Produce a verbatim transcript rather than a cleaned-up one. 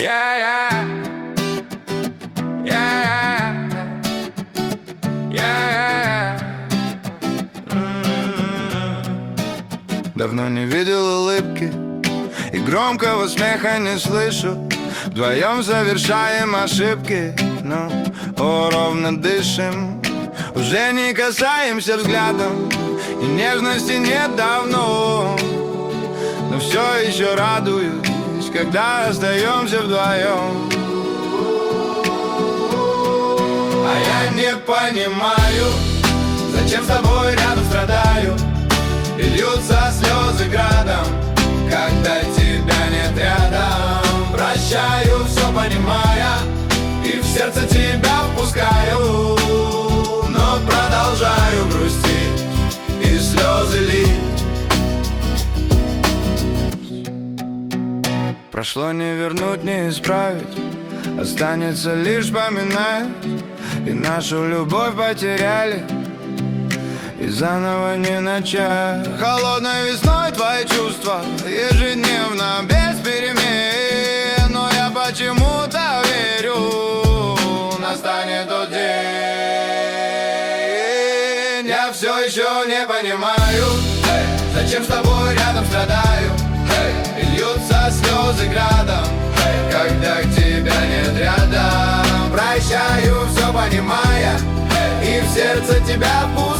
Yeah, yeah. Yeah, yeah. Давно не видел улыбки и громкого смеха не слышу. Вдвоем завершаем ошибки, но о, ровно дышим. Уже не касаемся взглядом, и нежности нет давно. Но все еще радуюсь, когда остаемся вдвоем. А я не понимаю, зачем с тобой рядом страдаю, и льются слезы градом, когда тебя нет рядом. Прощаю, все понимая, и в сердце тебя впускаю, но продолжаю грустить и слезы лить. Прошло не вернуть, не исправить, останется лишь поминать. И нашу любовь потеряли, и заново не начать. Холодной весной твои чувства ежедневно без перемен, но я почему-то верю, настанет тот день. Я все еще не понимаю, зачем с тобой рядом страдаю, и льются слезы градом, когда тебя нет рядом. Прощаю, все понимая, и в сердце тебя пустую,